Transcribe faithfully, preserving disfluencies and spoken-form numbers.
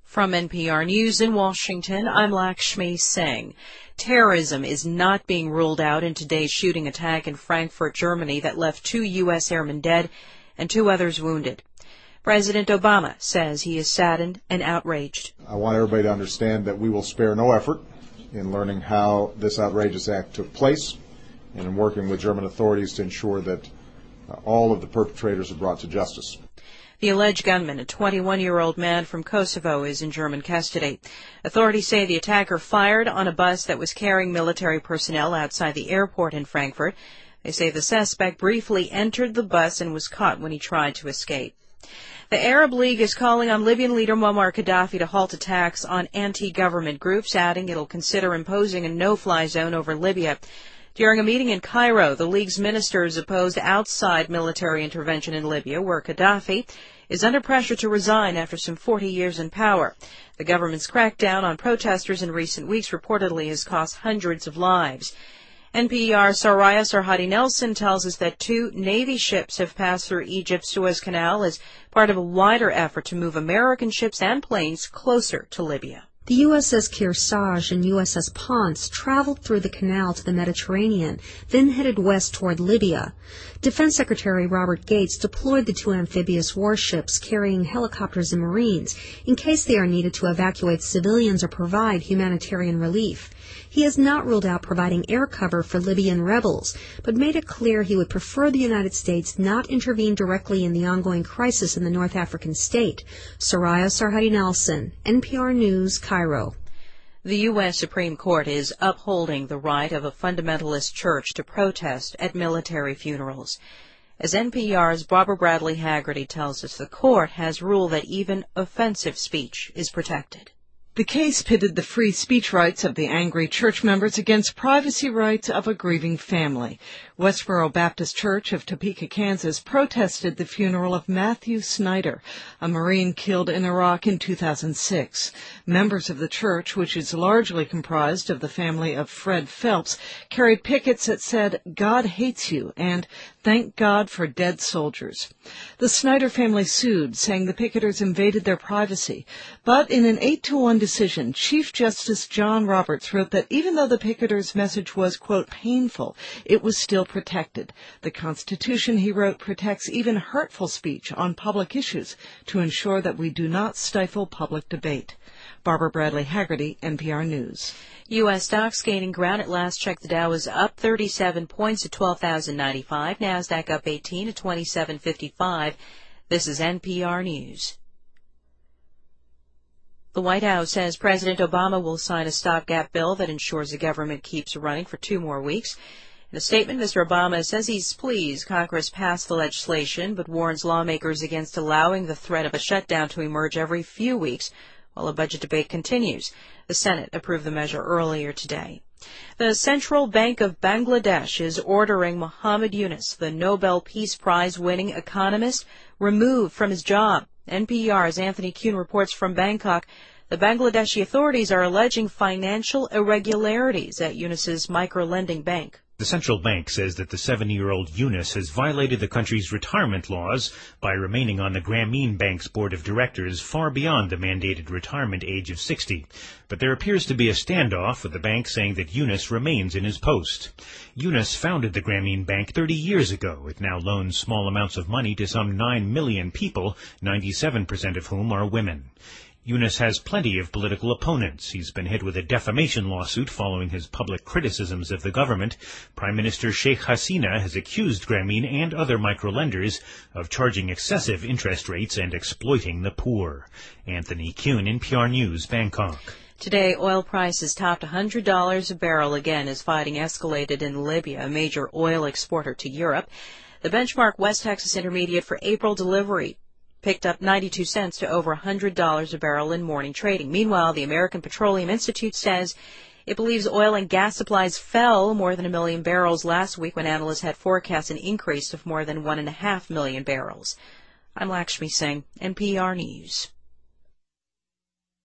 From N P R News in Washington, I'm Lakshmi Singh. Terrorism is not being ruled out in today's shooting attack in Frankfurt, Germany that left two U S airmen dead and two others wounded. President Obama says he is saddened and outraged. I want everybody to understand that we will spare no effort in learning how this outrageous act took place and in working with German authorities to ensure that uh, all of the perpetrators are brought to justice. The alleged gunman, a twenty-one-year-old man from Kosovo, is in German custody. Authorities say the attacker fired on a bus that was carrying military personnel outside the airport in Frankfurt. They say the suspect briefly entered the bus and was caught when he tried to escape. The Arab League is calling on Libyan leader Muammar Gaddafi to halt attacks on anti-government groups, adding it'll consider imposing a no-fly zone over Libya. During a meeting in Cairo, the League's ministers opposed outside military intervention in Libya, where Gaddafi is under pressure to resign after some forty years in power. The government's crackdown on protesters in recent weeks reportedly has cost hundreds of lives. N P R's Soraya Sarhadi Nelson tells us that two Navy ships have passed through Egypt's Suez Canal as part of a wider effort to move American ships and planes closer to Libya. The U S S Kearsarge and U S S Ponce traveled through the canal to the Mediterranean, then headed west toward Libya. Defense Secretary Robert Gates deployed the two amphibious warships carrying helicopters and Marines in case they are needed to evacuate civilians or provide humanitarian relief. He has not ruled out providing air cover for Libyan rebels, but made it clear he would prefer the United States not intervene directly in the ongoing crisis in the North African state. Soraya Sarhadi Nelson, N P R News, Cairo. The U S Supreme Court is upholding the right of a fundamentalist church to protest at military funerals. As N P R's Barbara Bradley Haggerty tells us, the court has ruled that even offensive speech is protected. The case pitted the free speech rights of the angry church members against privacy rights of a grieving family. Westboro Baptist Church of Topeka, Kansas, protested the funeral of Matthew Snyder, a Marine killed in Iraq in two thousand six. Members of the church, which is largely comprised of the family of Fred Phelps, carried pickets that said, "God hates you," and "Thank God for dead soldiers." The Snyder family sued, saying the picketers invaded their privacy. But in an eight to one decision, Chief Justice John Roberts wrote that even though the picketers' message was, quote, painful, it was still protected. The Constitution, he wrote, protects even hurtful speech on public issues to ensure that we do not stifle public debate. Barbara Bradley Haggerty, N P R News. U S stocks gaining ground. At last check, the Dow is up thirty-seven points at twelve thousand ninety-five. NASDAQ up eighteen at twenty-seven fifty-five. This is N P R News. The White House says President Obama will sign a stopgap bill that ensures the government keeps running for two more weeks. In a statement, Mister Obama says he's pleased Congress passed the legislation, but warns lawmakers against allowing the threat of a shutdown to emerge every few weeks while a budget debate continues. The Senate approved the measure earlier today. The Central Bank of Bangladesh is ordering Muhammad Yunus, the Nobel Peace Prize-winning economist, removed from his job. N P R's Anthony Kuhn reports from Bangkok. The Bangladeshi authorities are alleging financial irregularities at Yunus's micro-lending bank. The central bank says that the seventy-year-old Yunus has violated the country's retirement laws by remaining on the Grameen Bank's board of directors far beyond the mandated retirement age of sixty. But there appears to be a standoff, with the bank saying that Yunus remains in his post. Yunus founded the Grameen Bank thirty years ago. It now loans small amounts of money to some nine million people, ninety-seven percent of whom are women. Yunus has plenty of political opponents. He's been hit with a defamation lawsuit following his public criticisms of the government. Prime Minister Sheikh Hasina has accused Grameen and other microlenders of charging excessive interest rates and exploiting the poor. Anthony Kuhn, N P R News, Bangkok. Today, oil prices topped one hundred dollars a barrel again as fighting escalated in Libya, a major oil exporter to Europe. The benchmark West Texas Intermediate for April delivery picked up ninety-two cents to over one hundred dollars a barrel in morning trading. Meanwhile, the American Petroleum Institute says it believes oil and gas supplies fell more than a million barrels last week when analysts had forecast an increase of more than one and a half million barrels. I'm Lakshmi Singh, N P R News.